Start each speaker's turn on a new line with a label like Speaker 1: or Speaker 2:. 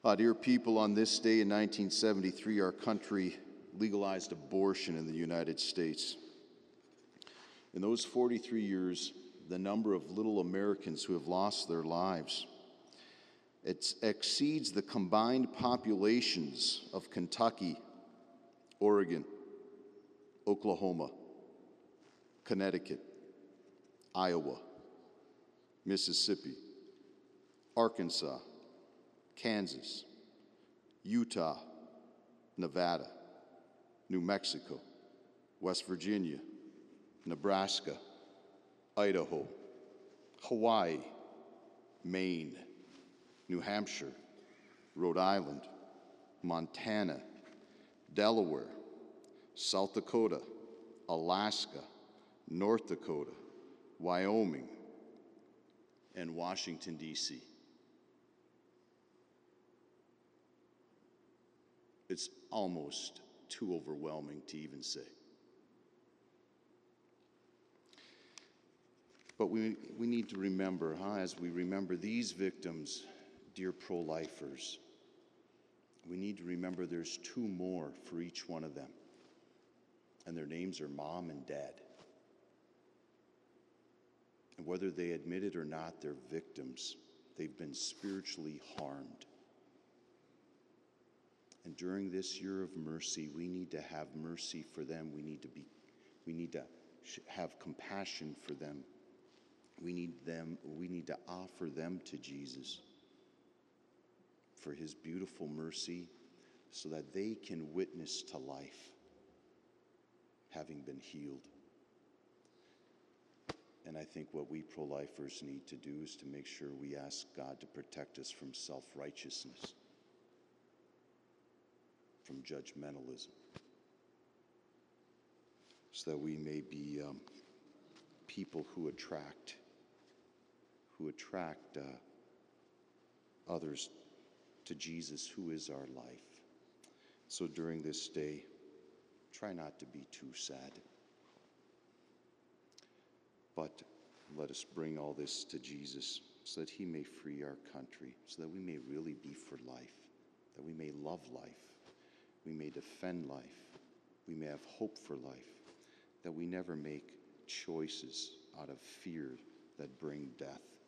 Speaker 1: Dear people, on this day in 1973, our country legalized abortion in the United States. In those 43 years, the number of little Americans who have lost their lives exceeds the combined populations of Kentucky, Oregon, Oklahoma, Connecticut, Iowa, Mississippi, Arkansas, Kansas, Utah, Nevada, New Mexico, West Virginia, Nebraska, Idaho, Hawaii, Maine, New Hampshire, Rhode Island, Montana, Delaware, South Dakota, Alaska, North Dakota, Wyoming, and Washington, D.C. It's almost too overwhelming to even say. But we need to remember, as we remember these victims, dear pro-lifers, we need to remember there's two more for each one of them. And their names are Mom and Dad. And whether they admit it or not, they're victims. They've been spiritually harmed. And during this year of mercy, we need to have mercy for them. We need to have compassion for them. We need to offer them to Jesus for his beautiful mercy so that they can witness to life, having been healed. And I think what we pro-lifers need to do is to make sure we ask God to protect us from self-righteousness, from judgmentalism, so that we may be people who attract others to Jesus, who is our life. So during this day, try not to be too sad, but let us bring all this to Jesus so that he may free our country, so that we may really be for life, that we may love life, we may defend life, we may have hope for life, that we never make choices out of fear that bring death.